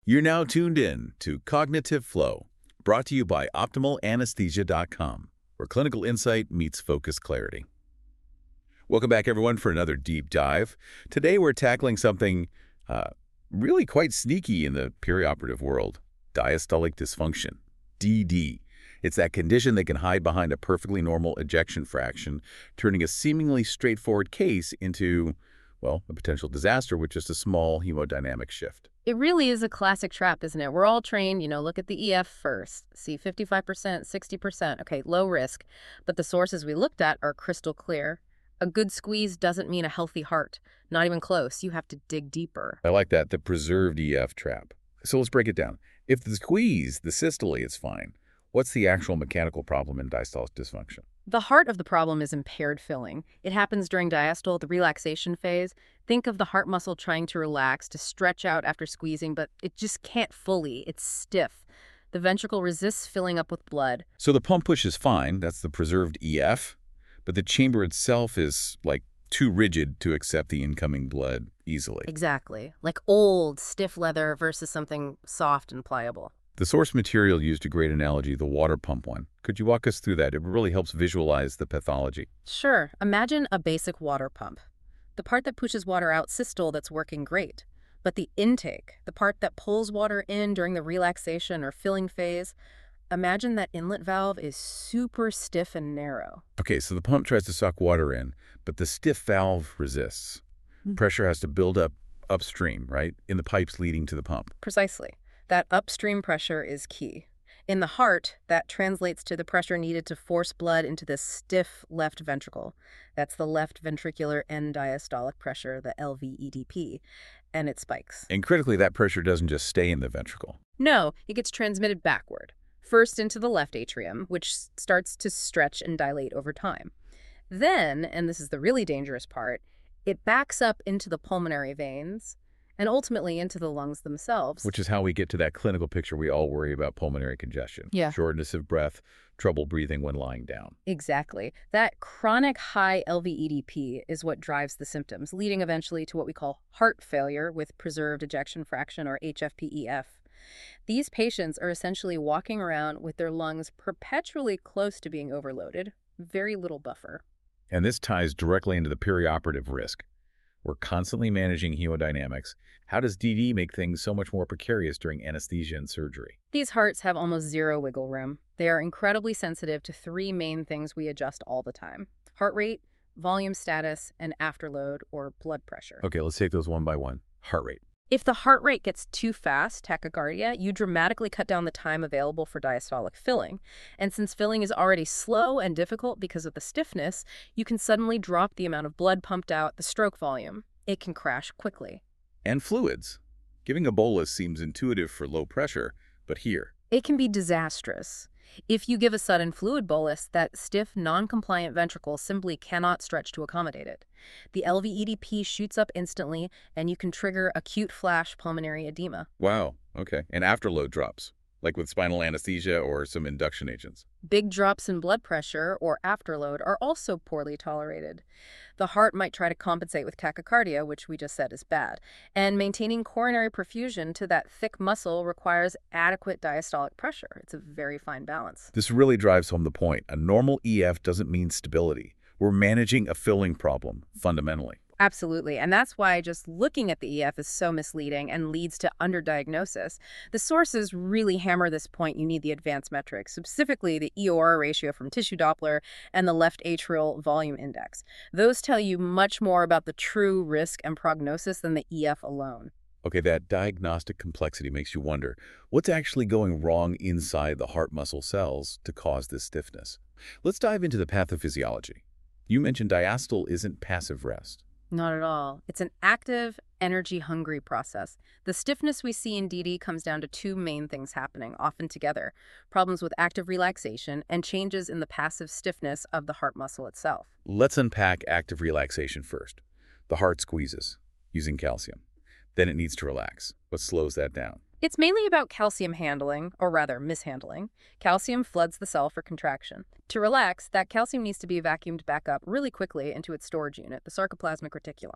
You're now tuned in to Cognitive Flow, brought to you by OptimalAnesthesia.com, where clinical insight meets focused clarity. Welcome back, everyone, for another deep dive. Today, we're tackling something really quite sneaky in the perioperative world, diastolic dysfunction, DD. It's that condition that can hide behind a perfectly normal ejection fraction, turning a seemingly straightforward case into, well, a potential disaster with just a small hemodynamic shift. It really is a classic trap, isn't it? We're all trained, look at the EF first. See 55%, 60%. Okay, low risk. But the sources we looked at are crystal clear. A good squeeze doesn't mean a healthy heart. Not even close. You have to dig deeper. I like that, the preserved EF trap. So let's break it down. If the squeeze, the systole, is fine, what's the actual mechanical problem in diastolic dysfunction? The heart of the problem is impaired filling. It happens during diastole, the relaxation phase. Think of the heart muscle trying to relax, to stretch out after squeezing, but it just can't fully. It's stiff. The ventricle resists filling up with blood. So the pump push is fine, that's the preserved EF, but the chamber itself is, too rigid to accept the incoming blood easily. Exactly. Like old, stiff leather versus something soft and pliable. The source material used a great analogy, the water pump one. Could you walk us through that? It really helps visualize the pathology. Sure. Imagine a basic water pump. The part that pushes water out, systole, that's working great. But the intake, the part that pulls water in during the relaxation or filling phase, imagine that inlet valve is super stiff and narrow. Okay, so the pump tries to suck water in, but the stiff valve resists. Pressure has to build up upstream, right, in the pipes leading to the pump. Precisely. That upstream pressure is key. In the heart, that translates to the pressure needed to force blood into the stiff left ventricle. That's the left ventricular end diastolic pressure, the LVEDP, and it spikes. And critically, that pressure doesn't just stay in the ventricle. No, it gets transmitted backward. First into the left atrium, which starts to stretch and dilate over time. Then, and this is the really dangerous part, it backs up into the pulmonary veins and ultimately into the lungs themselves. Which is how we get to that clinical picture we all worry about pulmonary congestion. Yeah. Shortness of breath, trouble breathing when lying down. Exactly. That chronic high LVEDP is what drives the symptoms, leading eventually to what we call heart failure with preserved ejection fraction, or HFpEF. These patients are essentially walking around with their lungs perpetually close to being overloaded, very little buffer. And this ties directly into the perioperative risk. We're constantly managing hemodynamics. How does DD make things so much more precarious during anesthesia and surgery? These hearts have almost zero wiggle room. They are incredibly sensitive to three main things we adjust all the time: heart rate, volume status, and afterload or blood pressure. Okay, let's take those one by one. Heart rate. If the heart rate gets too fast, tachycardia, you dramatically cut down the time available for diastolic filling. And since filling is already slow and difficult because of the stiffness, you can suddenly drop the amount of blood pumped out, the stroke volume. It can crash quickly. And fluids. Giving a bolus seems intuitive for low pressure, but here, It can be disastrous. If you give a sudden fluid bolus, that stiff, non-compliant ventricle simply cannot stretch to accommodate it. The LVEDP shoots up instantly, and you can trigger acute flash pulmonary edema. wow, okay. And afterload drops, like with spinal anesthesia or some induction agents. Big drops in blood pressure or afterload are also poorly tolerated. The heart might try to compensate with tachycardia, which we just said is bad, and maintaining coronary perfusion to that thick muscle requires adequate diastolic pressure. It's a very fine balance. This really drives home the point. A normal EF doesn't mean stability. We're managing a filling problem, fundamentally. Absolutely, and that's why just looking at the EF is so misleading and leads to underdiagnosis. The sources really hammer this point. You need the advanced metrics, specifically the EOR ratio from tissue Doppler and the left atrial volume index. Those tell you much more about the true risk and prognosis than the EF alone. Okay, that diagnostic complexity makes you wonder, what's actually going wrong inside the heart muscle cells to cause this stiffness? Let's dive into the pathophysiology. You mentioned diastole isn't passive rest. Not at all. It's an active, energy-hungry process. The stiffness we see in DD comes down to two main things happening, often together: problems with active relaxation and changes in the passive stiffness of the heart muscle itself. Let's unpack active relaxation first. The heart squeezes, using calcium. Then it needs to relax. What slows that down? It's mainly about calcium handling, or rather mishandling. Calcium floods the cell for contraction. To relax, that calcium needs to be vacuumed back up really quickly into its storage unit, the sarcoplasmic reticulum.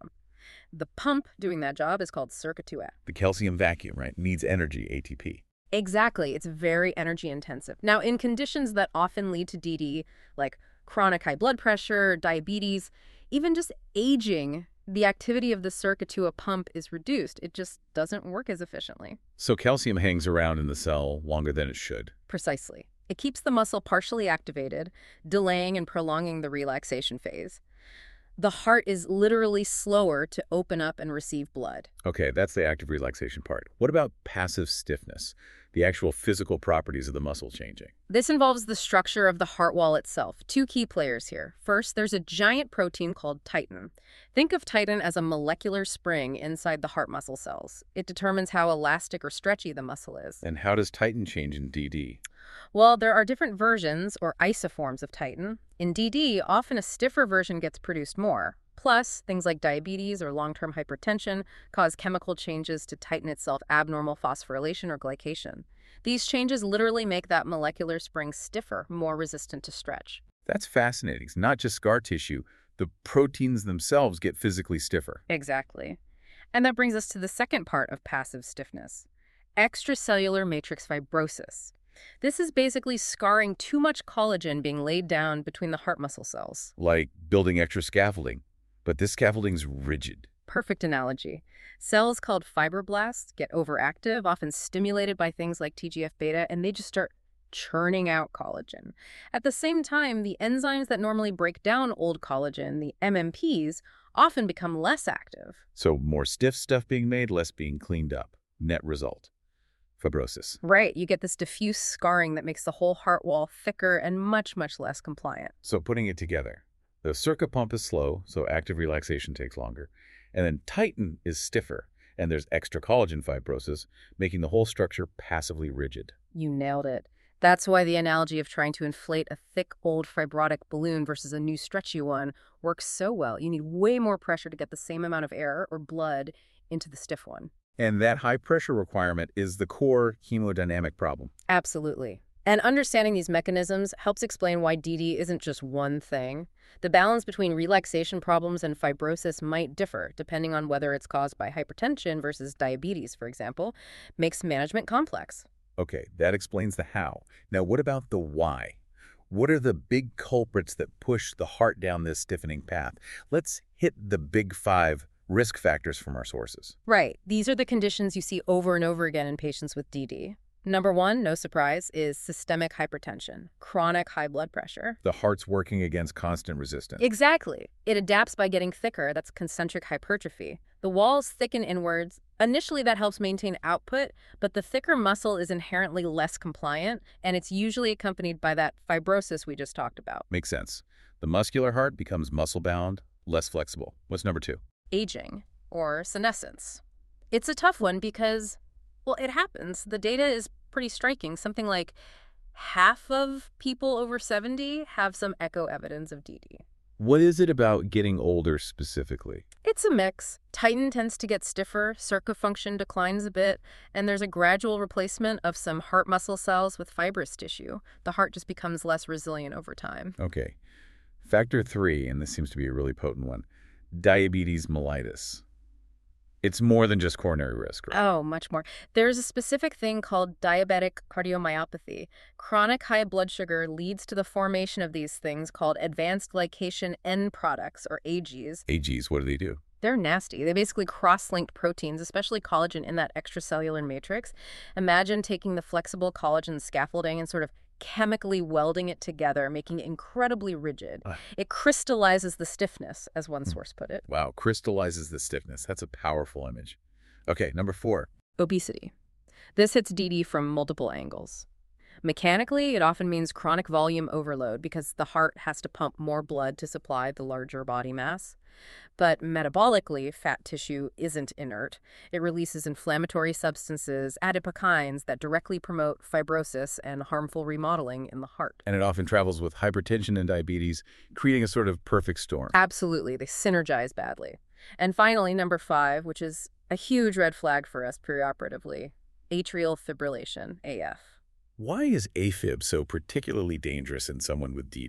The pump doing that job is called SERCA2a. The calcium vacuum, right? Needs energy, ATP. Exactly. It's very energy intensive. Now, in conditions that often lead to DD, like chronic high blood pressure, diabetes, even just aging, the activity of the SERCA2a pump is reduced. It just doesn't work as efficiently. So calcium hangs around in the cell longer than it should. Precisely. It keeps the muscle partially activated, delaying and prolonging the relaxation phase. The heart is literally slower to open up and receive blood. Okay, that's the active relaxation part. What about passive stiffness? The actual physical properties of the muscle changing. This involves the structure of the heart wall itself. Two key players here. First, there's a giant protein called titin. Think of titin as a molecular spring inside the heart muscle cells. It determines how elastic or stretchy the muscle is. And how does titin change in DD? Well, there are different versions or isoforms of titin. In DD, often a stiffer version gets produced more. Plus, things like diabetes or long-term hypertension cause chemical changes to titin itself, abnormal phosphorylation or glycation. These changes literally make that molecular spring stiffer, more resistant to stretch. That's fascinating. It's not just scar tissue. The proteins themselves get physically stiffer. Exactly. And that brings us to the second part of passive stiffness, extracellular matrix fibrosis. This is basically scarring too much collagen being laid down between the heart muscle cells. Like building extra scaffolding. But this scaffolding's rigid. Perfect analogy. Cells called fibroblasts get overactive, often stimulated by things like TGF-beta, and they just start churning out collagen. At the same time, the enzymes that normally break down old collagen, the MMPs, often become less active. So more stiff stuff being made, less being cleaned up. Net result. Fibrosis. Right, you get this diffuse scarring that makes the whole heart wall thicker and much, much less compliant. So putting it together, the SERCA pump is slow, so active relaxation takes longer. And then titin is stiffer, and there's extra collagen fibrosis, making the whole structure passively rigid. You nailed it. That's why the analogy of trying to inflate a thick, old fibrotic balloon versus a new stretchy one works so well. You need way more pressure to get the same amount of air or blood into the stiff one. And that high pressure requirement is the core hemodynamic problem. Absolutely. And understanding these mechanisms helps explain why DD isn't just one thing. The balance between relaxation problems and fibrosis might differ, depending on whether it's caused by hypertension versus diabetes, for example, makes management complex. Okay, that explains the how. Now, what about the why? What are the big culprits that push the heart down this stiffening path? Let's hit the big 5 risk factors from our sources. Right. These are the conditions you see over and over again in patients with DD. Number 1, no surprise, is systemic hypertension, chronic high blood pressure. The heart's working against constant resistance. Exactly. It adapts by getting thicker. That's concentric hypertrophy. The walls thicken inwards. Initially, that helps maintain output, but the thicker muscle is inherently less compliant, and it's usually accompanied by that fibrosis we just talked about. Makes sense. The muscular heart becomes muscle-bound, less flexible. What's number 2? Aging, or senescence. It's a tough one because, well, it happens. The data is pretty striking. Something like half of people over 70 have some echo evidence of DD. What is it about getting older specifically? It's a mix. Titin tends to get stiffer, SERCA function declines a bit, and there's a gradual replacement of some heart muscle cells with fibrous tissue. The heart just becomes less resilient over time. Okay. Factor 3, and this seems to be a really potent one, diabetes mellitus. It's more than just coronary risk, right? Oh, much more. There's a specific thing called diabetic cardiomyopathy. Chronic high blood sugar leads to the formation of these things called advanced glycation end products, or AGs. AGs, what do they do? They're nasty. They basically cross-linked proteins, especially collagen, in that extracellular matrix. Imagine taking the flexible collagen scaffolding and sort of chemically welding it together, making it incredibly rigid. It crystallizes the stiffness, as one source put it. Wow, crystallizes the stiffness. That's a powerful image. Okay, number 4. Obesity. This hits DD from multiple angles. Mechanically, it often means chronic volume overload because the heart has to pump more blood to supply the larger body mass. But metabolically, fat tissue isn't inert. It releases inflammatory substances, adipokines, that directly promote fibrosis and harmful remodeling in the heart. And it often travels with hypertension and diabetes, creating a sort of perfect storm. Absolutely. They synergize badly. And finally, number 5, which is a huge red flag for us preoperatively, atrial fibrillation, AF. Why is AFib so particularly dangerous in someone with DD?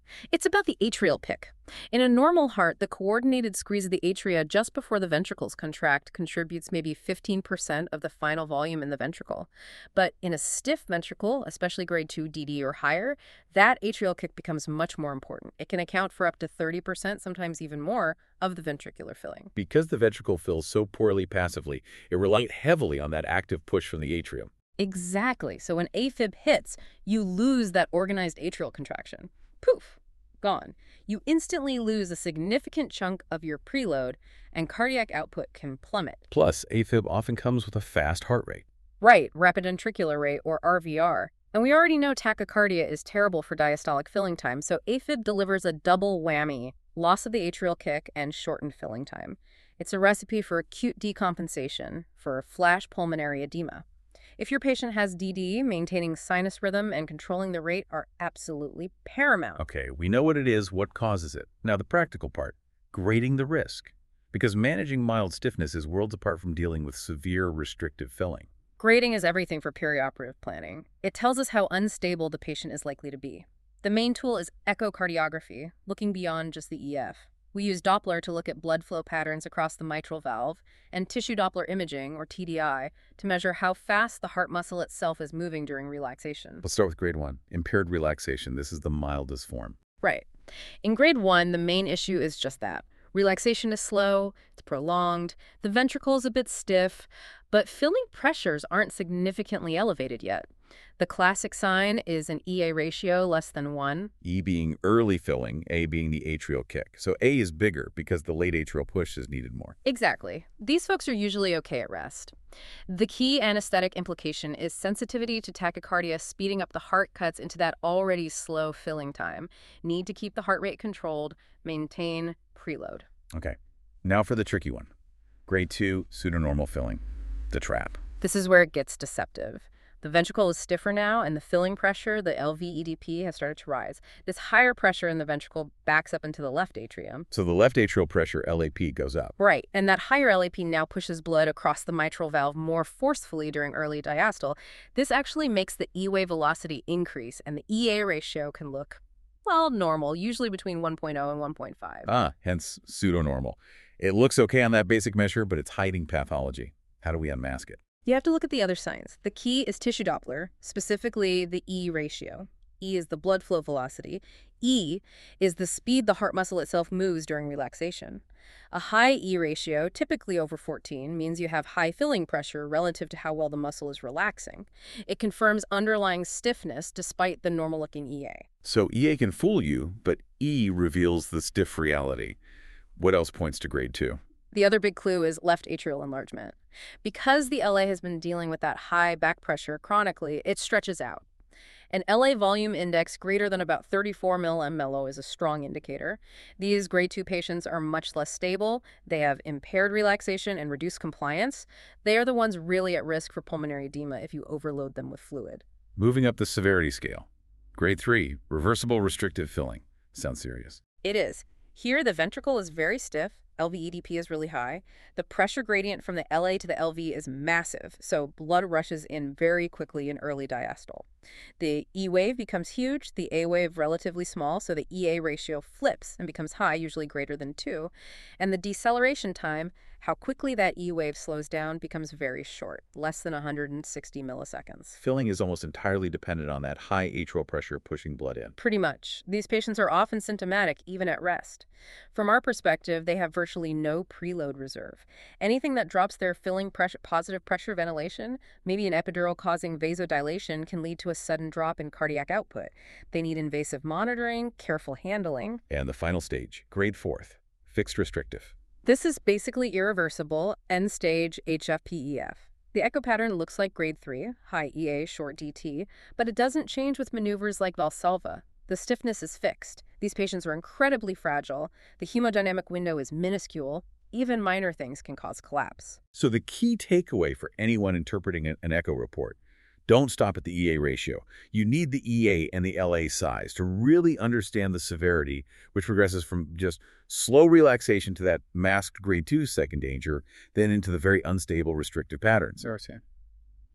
It's about the atrial pick. In a normal heart, the coordinated squeeze of the atria just before the ventricles contract contributes maybe 15% of the final volume in the ventricle. But in a stiff ventricle, especially grade 2 DD or higher, that atrial kick becomes much more important. It can account for up to 30%, sometimes even more, of the ventricular filling. Because the ventricle fills so poorly passively, it relies heavily on that active push from the atrium. Exactly. So when AFib hits, you lose that organized atrial contraction. Poof, gone. You instantly lose a significant chunk of your preload, and cardiac output can plummet. Plus, AFib often comes with a fast heart rate. Right, rapid ventricular rate, or RVR. And we already know tachycardia is terrible for diastolic filling time, so AFib delivers a double whammy: loss of the atrial kick and shortened filling time. It's a recipe for acute decompensation, for flash pulmonary edema. If your patient has DD, maintaining sinus rhythm and controlling the rate are absolutely paramount. Okay, we know what it is, what causes it. Now the practical part, grading the risk. Because managing mild stiffness is worlds apart from dealing with severe restrictive filling. Grading is everything for perioperative planning. It tells us how unstable the patient is likely to be. The main tool is echocardiography, looking beyond just the EF. We use Doppler to look at blood flow patterns across the mitral valve, and tissue Doppler imaging, or TDI, to measure how fast the heart muscle itself is moving during relaxation. Let's start with grade 1, impaired relaxation. This is the mildest form. Right. In grade 1, the main issue is just that. Relaxation is slow, it's prolonged, the ventricle is a bit stiff, but filling pressures aren't significantly elevated yet. The classic sign is an EA ratio less than 1. E being early filling, A being the atrial kick. So A is bigger because the late atrial push is needed more. Exactly. These folks are usually okay at rest. The key anesthetic implication is sensitivity to tachycardia. Speeding up the heart cuts into that already slow filling time. Need to keep the heart rate controlled, maintain preload. Okay, now for the tricky one. Grade 2, pseudonormal filling, the trap. This is where it gets deceptive. The ventricle is stiffer now, and the filling pressure, the LV-EDP, has started to rise. This higher pressure in the ventricle backs up into the left atrium. So the left atrial pressure, LAP, goes up. Right, and that higher LAP now pushes blood across the mitral valve more forcefully during early diastole. This actually makes the E-wave velocity increase, and the EA ratio can look, well, normal, usually between 1.0 and 1.5. Hence pseudonormal. It looks okay on that basic measure, but it's hiding pathology. How do we unmask it? You have to look at the other signs. The key is tissue Doppler, specifically the E ratio. E is the blood flow velocity. E is the speed the heart muscle itself moves during relaxation. A high E ratio, typically over 14, means you have high filling pressure relative to how well the muscle is relaxing. It confirms underlying stiffness despite the normal-looking EA. So EA can fool you, but E reveals the stiff reality. What else points to grade 2? The other big clue is left atrial enlargement. Because the LA has been dealing with that high back pressure chronically, it stretches out. An LA volume index greater than about 34 mmHg is a strong indicator. These grade 2 patients are much less stable. They have impaired relaxation and reduced compliance. They are the ones really at risk for pulmonary edema if you overload them with fluid. Moving up the severity scale. Grade 3, reversible restrictive filling. Sounds serious. It is. Here, the ventricle is very stiff. LV-EDP is really high. The pressure gradient from the LA to the LV is massive, so blood rushes in very quickly in early diastole. The E wave becomes huge, the A wave relatively small, so the EA ratio flips and becomes high, usually greater than 2. And the deceleration time, how quickly that E wave slows down, becomes very short, less than 160 milliseconds. Filling is almost entirely dependent on that high atrial pressure pushing blood in. Pretty much. These patients are often symptomatic, even at rest. From our perspective, they have virtually no preload reserve. Anything that drops their filling pressure, positive pressure ventilation, maybe an epidural causing vasodilation, can lead to a sudden drop in cardiac output. They need invasive monitoring, careful handling. And the final stage, grade 4, fixed restrictive. This is basically irreversible, end-stage HFpEF. The echo pattern looks like grade 3, high EA, short DT, but it doesn't change with maneuvers like Valsalva. The stiffness is fixed. These patients are incredibly fragile. The hemodynamic window is minuscule. Even minor things can cause collapse. So the key takeaway for anyone interpreting an echo report: don't stop at the EA ratio. You need the EA and the LA size to really understand the severity, which progresses from just slow relaxation to that masked grade 2 second danger, then into the very unstable restrictive patterns. Okay.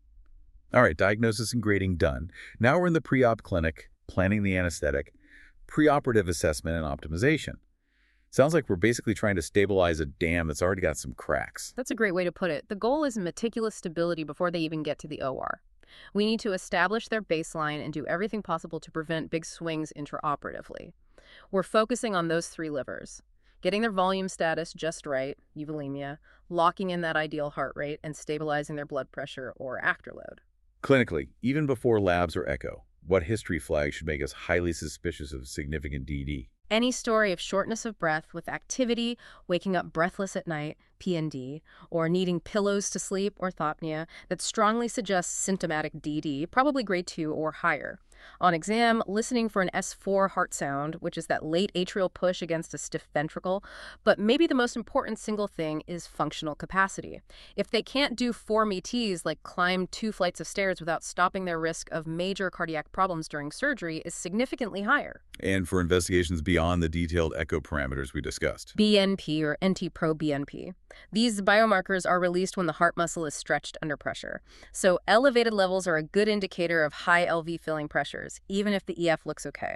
All right, diagnosis and grading done. Now we're in the pre-op clinic, planning the anesthetic. preoperative assessment and optimization. Sounds like we're basically trying to stabilize a dam that's already got some cracks. That's a great way to put it. The goal is meticulous stability before they even get to the OR. We need to establish their baseline and do everything possible to prevent big swings intraoperatively. We're focusing on those three levers: getting their volume status just right, euvolemia, locking in that ideal heart rate, and stabilizing their blood pressure or afterload. Clinically, even before labs or echo, what history flag should make us highly suspicious of significant DD? Any story of shortness of breath with activity, waking up breathless at night, PND, or needing pillows to sleep, orthopnea, that strongly suggests symptomatic DD, probably grade 2 or higher. On exam, listening for an S4 heart sound, which is that late atrial push against a stiff ventricle, but maybe the most important single thing is functional capacity. If they can't do form ETs like climb 2 flights of stairs without stopping, their risk of major cardiac problems during surgery is significantly higher. And for investigations beyond the detailed echo parameters we discussed. BNP or NT-proBNP. These biomarkers are released when the heart muscle is stretched under pressure. So elevated levels are a good indicator of high LV filling pressures, even if the EF looks okay.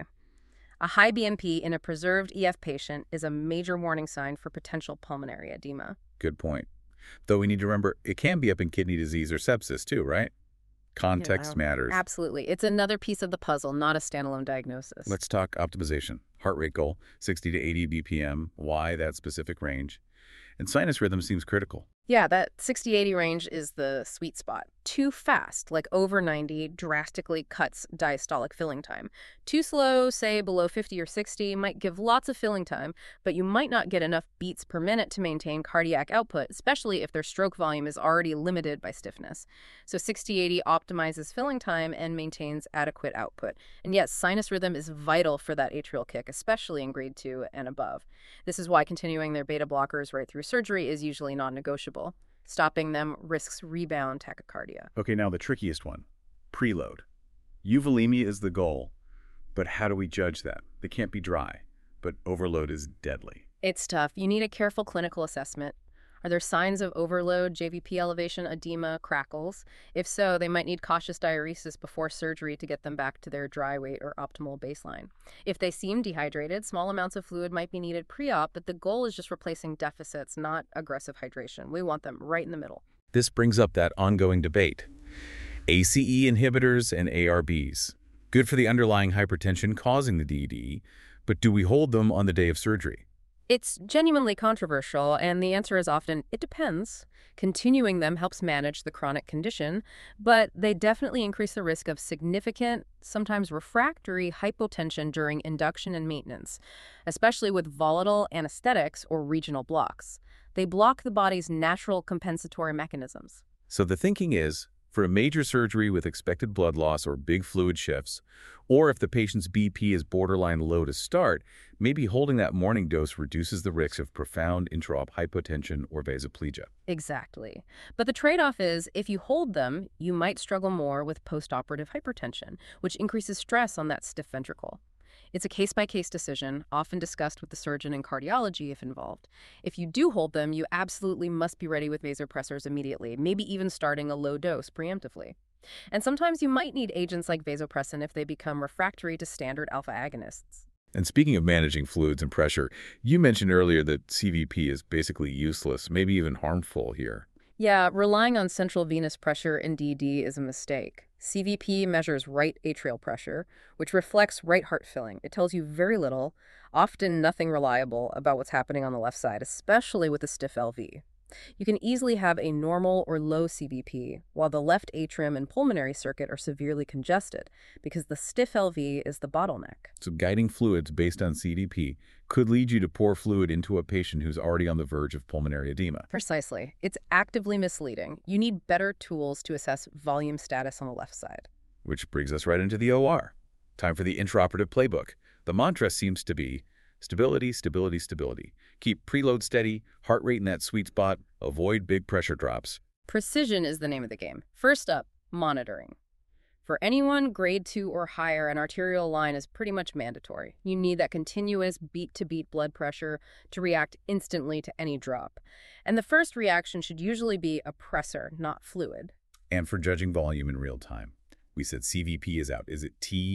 A high BNP in a preserved EF patient is a major warning sign for potential pulmonary edema. Good point. Though we need to remember, it can be up in kidney disease or sepsis too, right? Context matters. Absolutely. It's another piece of the puzzle, not a standalone diagnosis. Let's talk optimization. Heart rate goal, 60 to 80 BPM. Why that specific range? And sinus rhythm seems critical. Yeah, that 60-80 range is the sweet spot. Too fast, like over 90, drastically cuts diastolic filling time. Too slow, say below 50 or 60, might give lots of filling time, but you might not get enough beats per minute to maintain cardiac output, especially if their stroke volume is already limited by stiffness. So 60-80 optimizes filling time and maintains adequate output. And yes, sinus rhythm is vital for that atrial kick, especially in grade 2 and above. This is why continuing their beta blockers right through surgery is usually non-negotiable. Stopping them risks rebound tachycardia. Okay, now the trickiest one, preload. Euvolemia is the goal, but how do we judge that? They can't be dry, but overload is deadly. It's tough. You need a careful clinical assessment. Are there signs of overload, JVP elevation, edema, crackles? If so, they might need cautious diuresis before surgery to get them back to their dry weight or optimal baseline. If they seem dehydrated, small amounts of fluid might be needed pre-op, but the goal is just replacing deficits, not aggressive hydration. We want them right in the middle. This brings up that ongoing debate. ACE inhibitors and ARBs. Good for the underlying hypertension causing the DD, but do we hold them on the day of surgery? It's genuinely controversial, and the answer is often, it depends. Continuing them helps manage the chronic condition, but they definitely increase the risk of significant, sometimes refractory hypotension during induction and maintenance, especially with volatile anesthetics or regional blocks. They block the body's natural compensatory mechanisms. So the thinking is, for a major surgery with expected blood loss or big fluid shifts, or if the patient's BP is borderline low to start, maybe holding that morning dose reduces the risk of profound intraop hypotension or vasoplegia. Exactly. But the trade-off is, if you hold them, you might struggle more with postoperative hypertension, which increases stress on that stiff ventricle. It's a case-by-case decision, often discussed with the surgeon and cardiology if involved. If you do hold them, you absolutely must be ready with vasopressors immediately, maybe even starting a low dose preemptively. And sometimes you might need agents like vasopressin if they become refractory to standard alpha agonists. And speaking of managing fluids and pressure, you mentioned earlier that CVP is basically useless, maybe even harmful here. Yeah, relying on central venous pressure in DD is a mistake. CVP measures right atrial pressure, which reflects right heart filling. It tells you very little, often nothing reliable, about what's happening on the left side, especially with a stiff LV. You can easily have a normal or low CVP, while the left atrium and pulmonary circuit are severely congested, because the stiff LV is the bottleneck. So guiding fluids based on CVP could lead you to pour fluid into a patient who's already on the verge of pulmonary edema. Precisely. It's actively misleading. You need better tools to assess volume status on the left side. Which brings us right into the OR. Time for the intraoperative playbook. The mantra seems to be stability, stability, stability. Keep preload steady, heart rate in that sweet spot, avoid big pressure drops. Precision is the name of the game. First up, monitoring. For anyone grade 2 or higher, an arterial line is pretty much mandatory. You need that continuous beat-to-beat blood pressure to react instantly to any drop. And the first reaction should usually be a pressor, not fluid. And for judging volume in real time, we said CVP is out. Is it T,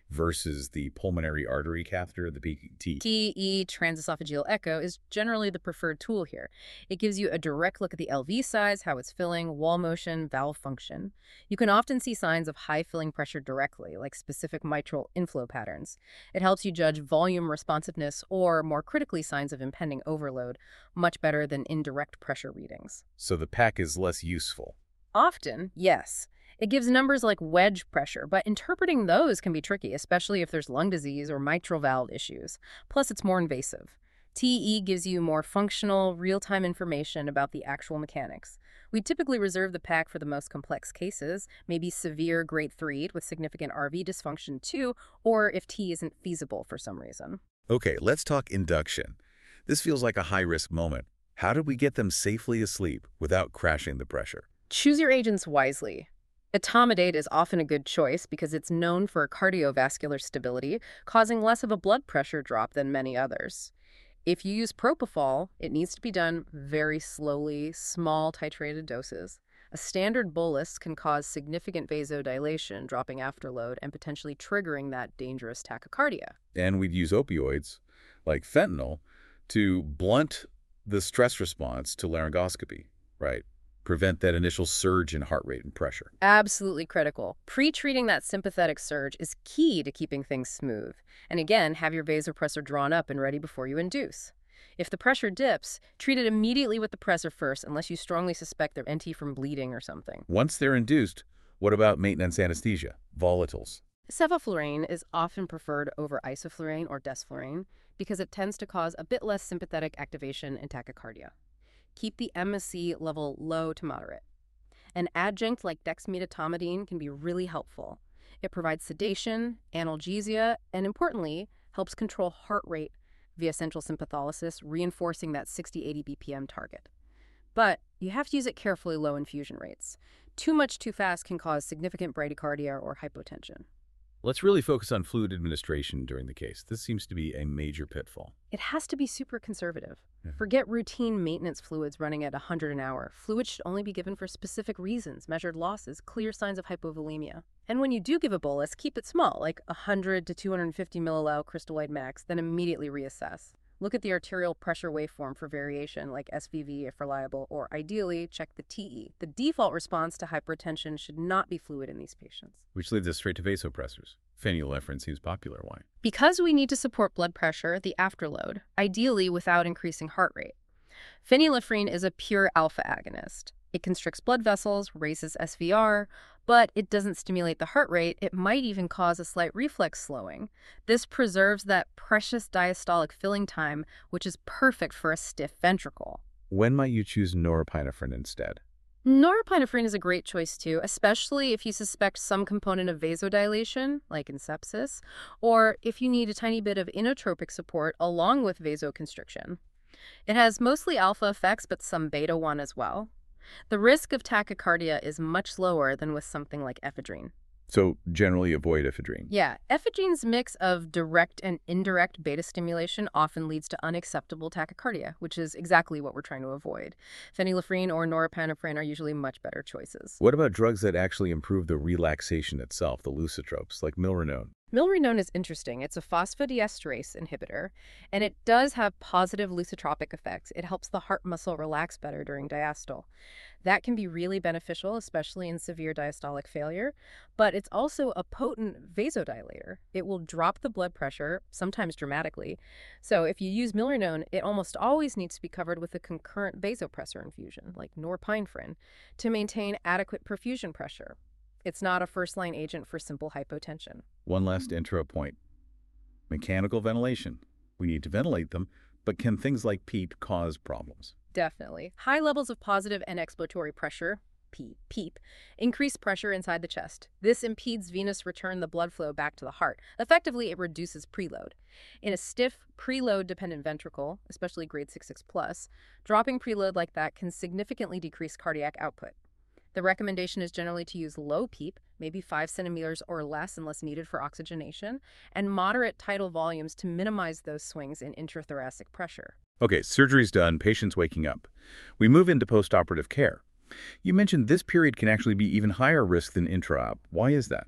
versus the pulmonary artery catheter, the PT. TE, transesophageal echo, is generally the preferred tool here. It gives you a direct look at the LV size, how it's filling, wall motion, valve function. You can often see signs of high filling pressure directly, like specific mitral inflow patterns. It helps you judge volume responsiveness or, more critically, signs of impending overload, much better than indirect pressure readings. So the PAC is less useful. Often, yes. It gives numbers like wedge pressure, but interpreting those can be tricky, especially if there's lung disease or mitral valve issues. Plus, it's more invasive. TE gives you more functional, real-time information about the actual mechanics. We typically reserve the PAC for the most complex cases, maybe severe grade 3 with significant RV dysfunction too, or if T isn't feasible for some reason. Okay, let's talk induction. This feels like a high-risk moment. How do we get them safely asleep without crashing the pressure? Choose your agents wisely. Etomidate is often a good choice because it's known for cardiovascular stability, causing less of a blood pressure drop than many others. If you use propofol, it needs to be done very slowly, small titrated doses. A standard bolus can cause significant vasodilation, dropping afterload, and potentially triggering that dangerous tachycardia. And we'd use opioids, like fentanyl, to blunt the stress response to laryngoscopy, right? Prevent that initial surge in heart rate and pressure. Absolutely critical. Pre-treating that sympathetic surge is key to keeping things smooth. And again, have your vasopressor drawn up and ready before you induce. If the pressure dips, treat it immediately with the pressor first unless you strongly suspect they're NT from bleeding or something. Once they're induced, what about maintenance anesthesia, volatiles? Sevoflurane is often preferred over isoflurane or desflurane because it tends to cause a bit less sympathetic activation and tachycardia. Keep the MSC level low to moderate. An adjunct like dexmedetomidine can be really helpful. It provides sedation, analgesia, and importantly, helps control heart rate via central sympatholysis, reinforcing that 60-80 BPM target. But you have to use it carefully low infusion rates. Too much too fast can cause significant bradycardia or hypotension. Let's really focus on fluid administration during the case. This seems to be a major pitfall. It has to be super conservative. Forget routine maintenance fluids running at 100 an hour. Fluids should only be given for specific reasons, measured losses, clear signs of hypovolemia. And when you do give a bolus, keep it small, like 100 to 250 milliliter crystalloid max, then immediately reassess. Look at the arterial pressure waveform for variation, like SVV if reliable, or ideally, check the TE. The default response to hypertension should not be fluid in these patients. Which leads us straight to vasopressors. Phenylephrine seems popular. Why? Because we need to support blood pressure, the afterload, ideally without increasing heart rate. Phenylephrine is a pure alpha agonist. It constricts blood vessels, raises SVR, but it doesn't stimulate the heart rate. It might even cause a slight reflex slowing. This preserves that precious diastolic filling time, which is perfect for a stiff ventricle. When might you choose norepinephrine instead? Norepinephrine is a great choice too, especially if you suspect some component of vasodilation, like in sepsis, or if you need a tiny bit of inotropic support along with vasoconstriction. It has mostly alpha effects, but some beta 1 as well. The risk of tachycardia is much lower than with something like ephedrine. So generally avoid ephedrine. Yeah, ephedrine's mix of direct and indirect beta stimulation often leads to unacceptable tachycardia, which is exactly what we're trying to avoid. Phenylephrine or norepinephrine are usually much better choices. What about drugs that actually improve the relaxation itself, the lusitropes, like milrinone? Milrinone is interesting. It's a phosphodiesterase inhibitor, and it does have positive lusitropic effects. It helps the heart muscle relax better during diastole. That can be really beneficial, especially in severe diastolic failure, but it's also a potent vasodilator. It will drop the blood pressure, sometimes dramatically. So if you use milrinone, it almost always needs to be covered with a concurrent vasopressor infusion, like norepinephrine, to maintain adequate perfusion pressure. It's not a first-line agent for simple hypotension. One last intro point. Mechanical ventilation. We need to ventilate them, but can things like PEEP cause problems? Definitely. High levels of positive and expiratory pressure, PEEP, increase pressure inside the chest. This impedes venous return the blood flow back to the heart. Effectively, it reduces preload. In a stiff, preload-dependent ventricle, especially grade 6+, dropping preload like that can significantly decrease cardiac output. The recommendation is generally to use low PEEP, maybe 5 centimeters or less unless needed for oxygenation, and moderate tidal volumes to minimize those swings in intrathoracic pressure. Okay, surgery's done, patient's waking up. We move into postoperative care. You mentioned this period can actually be even higher risk than intra-op. Why is that?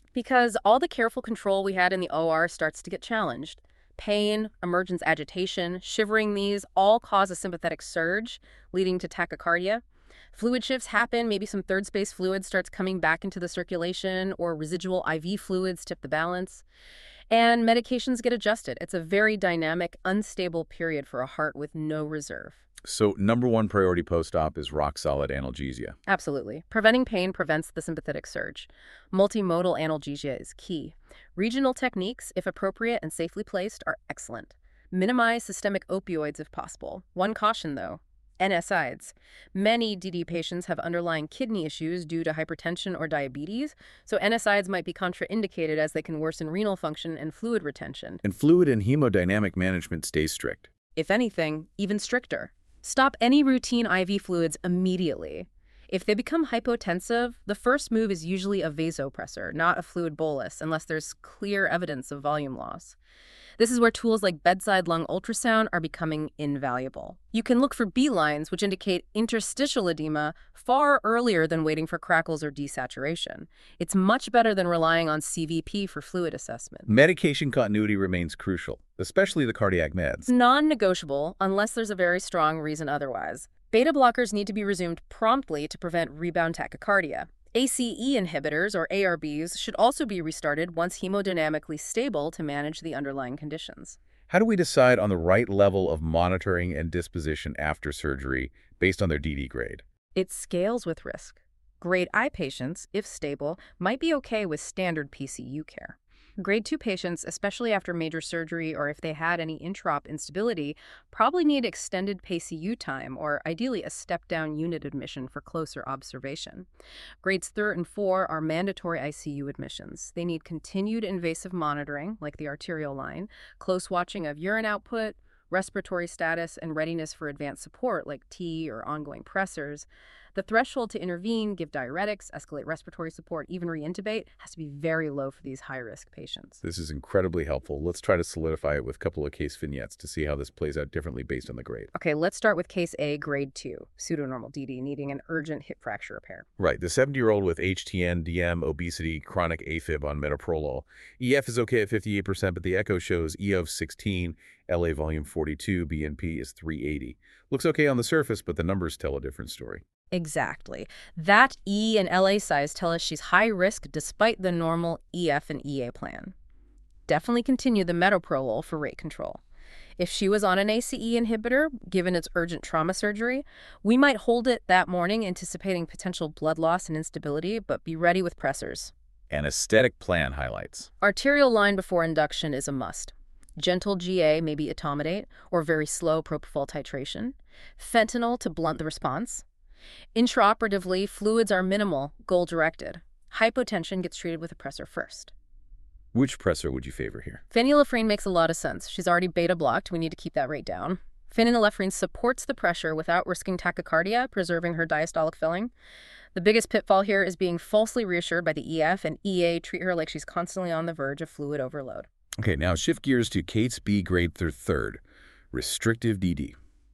Because all the careful control we had in the OR starts to get challenged. Pain, emergence agitation, shivering, these all cause a sympathetic surge, leading to tachycardia. Fluid shifts happen, maybe some third space fluid starts coming back into the circulation, or residual IV fluids tip the balance. And medications get adjusted. It's a very dynamic, unstable period for a heart with no reserve. So number one priority post-op is rock-solid analgesia. Absolutely. Preventing pain prevents the sympathetic surge. Multimodal analgesia is key. Regional techniques, if appropriate and safely placed, are excellent. Minimize systemic opioids if possible. One caution, though: NSAIDs. Many DD patients have underlying kidney issues due to hypertension or diabetes, so NSAIDs might be contraindicated as they can worsen renal function and fluid retention. And fluid and hemodynamic management stays strict. If anything, even stricter. Stop any routine IV fluids immediately. If they become hypotensive, the first move is usually a vasopressor, not a fluid bolus, unless there's clear evidence of volume loss. This is where tools like bedside lung ultrasound are becoming invaluable. You can look for B lines, which indicate interstitial edema, far earlier than waiting for crackles or desaturation. It's much better than relying on CVP for fluid assessment. Medication continuity remains crucial, especially the cardiac meds. It's non-negotiable unless there's a very strong reason otherwise. Beta blockers need to be resumed promptly to prevent rebound tachycardia. ACE inhibitors, or ARBs, should also be restarted once hemodynamically stable to manage the underlying conditions. How do we decide on the right level of monitoring and disposition after surgery based on their DD grade? It scales with risk. Grade I patients, if stable, might be okay with standard PCU care. Grade 2 patients, especially after major surgery or if they had any intraop instability, probably need extended PCU time or ideally a step-down unit admission for closer observation. Grades 3 and 4 are mandatory ICU admissions. They need continued invasive monitoring, like the arterial line, close watching of urine output, respiratory status, and readiness for advanced support like T or ongoing pressors. The threshold to intervene, give diuretics, escalate respiratory support, even reintubate, has to be very low for these high-risk patients. This is incredibly helpful. Let's try to solidify it with a couple of case vignettes to see how this plays out differently based on the grade. Okay, let's start with case A, grade 2, pseudonormal DD, needing an urgent hip fracture repair. Right, the 70-year-old with HTN, DM, obesity, chronic AFib on metoprolol. EF is okay at 58%, but the echo shows E of 16, LA volume 42, BNP is 380. Looks okay on the surface, but the numbers tell a different story. Exactly. That E and LA size tell us she's high risk despite the normal EF and EA plan. Definitely continue the metoprolol for rate control. If she was on an ACE inhibitor, given its urgent trauma surgery, we might hold it that morning anticipating potential blood loss and instability, but be ready with pressors. Anesthetic plan highlights. Arterial line before induction is a must. Gentle GA, maybe etomidate, or very slow propofol titration. Fentanyl to blunt the response. Intraoperatively, fluids are minimal, goal-directed. Hypotension gets treated with a pressor first. Which pressor would you favor here? Phenylephrine makes a lot of sense. She's already beta-blocked. We need to keep that rate down. Phenylephrine supports the pressure without risking tachycardia, preserving her diastolic filling. The biggest pitfall here is being falsely reassured by the EF and EA treat her like she's constantly on the verge of fluid overload. Okay, now shift gears to case B grade 3rd, restrictive DD.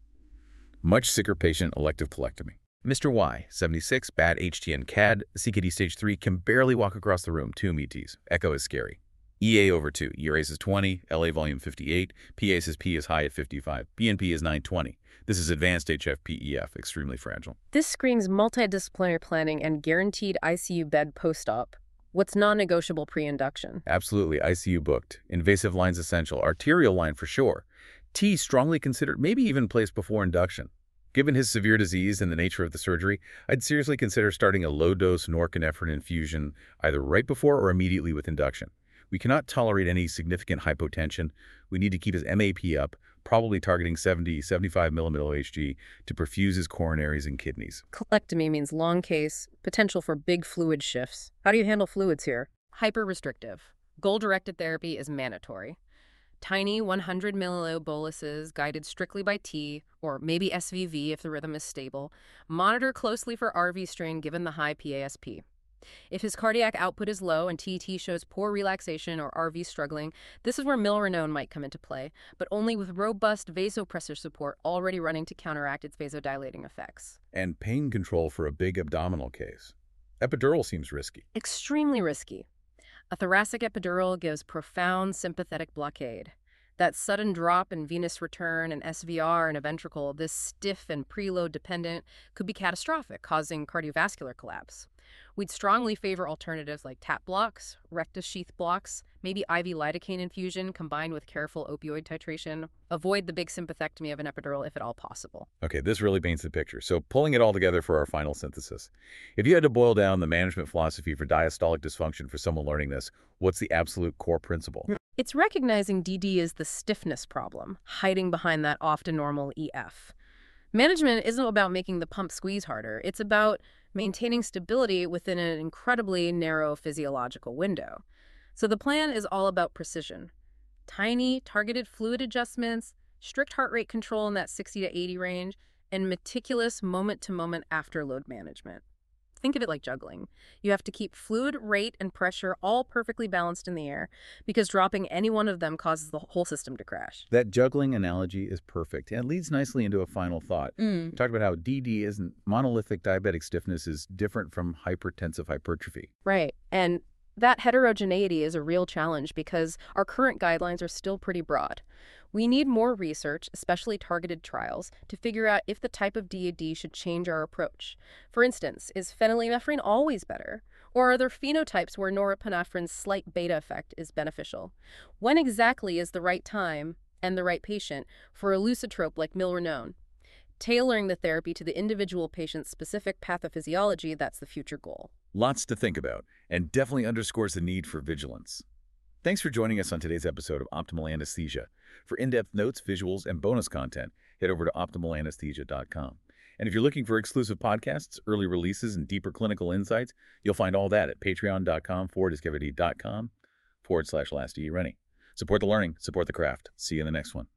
Much sicker patient, elective colectomy. Mr. Y, 76, bad HTN CAD, CKD stage 3, can barely walk across the room, 2 ETs. Echo is scary. EA over 2, ERAs is 20, LA volume 58, PA says P is high at 55, BNP is 920. This is advanced HFpEF, extremely fragile. This screams multidisciplinary planning and guaranteed ICU bed post-op. What's non-negotiable pre-induction? Absolutely, ICU booked. Invasive lines essential, arterial line for sure. T strongly considered, maybe even placed before induction. Given his severe disease and the nature of the surgery, I'd seriously consider starting a low-dose norepinephrine infusion either right before or immediately with induction. We cannot tolerate any significant hypotension. We need to keep his MAP up, probably targeting 75 millimole Hg to perfuse his coronaries and kidneys. Colectomy means long case, potential for big fluid shifts. How do you handle fluids here? Hyper-restrictive. Goal-directed therapy is mandatory. Tiny 100 milliliter boluses guided strictly by T, or maybe SVV if the rhythm is stable. Monitor closely for RV strain given the high PASP. If his cardiac output is low and TT shows poor relaxation or RV struggling, this is where milrinone might come into play, but only with robust vasopressor support already running to counteract its vasodilating effects. And pain control for a big abdominal case. Epidural seems risky. Extremely risky. A thoracic epidural gives profound sympathetic blockade. That sudden drop in venous return and SVR in a ventricle, this stiff and preload dependent, could be catastrophic, causing cardiovascular collapse. We'd strongly favor alternatives like TAP blocks, rectus sheath blocks, maybe IV lidocaine infusion combined with careful opioid titration. Avoid the big sympathectomy of an epidural if at all possible. Okay, this really paints the picture. So pulling it all together for our final synthesis. If you had to boil down the management philosophy for diastolic dysfunction for someone learning this, what's the absolute core principle? It's recognizing DD as the stiffness problem, hiding behind that often normal EF. Management isn't about making the pump squeeze harder. It's about maintaining stability within an incredibly narrow physiological window. So the plan is all about precision. Tiny, targeted fluid adjustments, strict heart rate control in that 60 to 80 range, and meticulous moment-to-moment afterload management. Think of it like juggling. You have to keep fluid, rate, and pressure all perfectly balanced in the air because dropping any one of them causes the whole system to crash. That juggling analogy is perfect and leads nicely into a final thought. We talked about how DD isn't monolithic diabetic stiffness is different from hypertensive hypertrophy. Right. And that heterogeneity is a real challenge because our current guidelines are still pretty broad. We need more research, especially targeted trials, to figure out if the type of DAD should change our approach. For instance, is phenylephrine always better? Or are there phenotypes where norepinephrine's slight beta effect is beneficial? When exactly is the right time and the right patient for a lusitrope like milrinone? Tailoring the therapy to the individual patient's specific pathophysiology, that's the future goal. Lots to think about, and definitely underscores the need for vigilance. Thanks for joining us on today's episode of Optimal Anesthesia. For in-depth notes, visuals, and bonus content, head over to optimalanesthesia.com. And if you're looking for exclusive podcasts, early releases, and deeper clinical insights, you'll find all that at patreon.com/discovery.com/lastdrennie. Support the learning, support the craft. See you in the next one.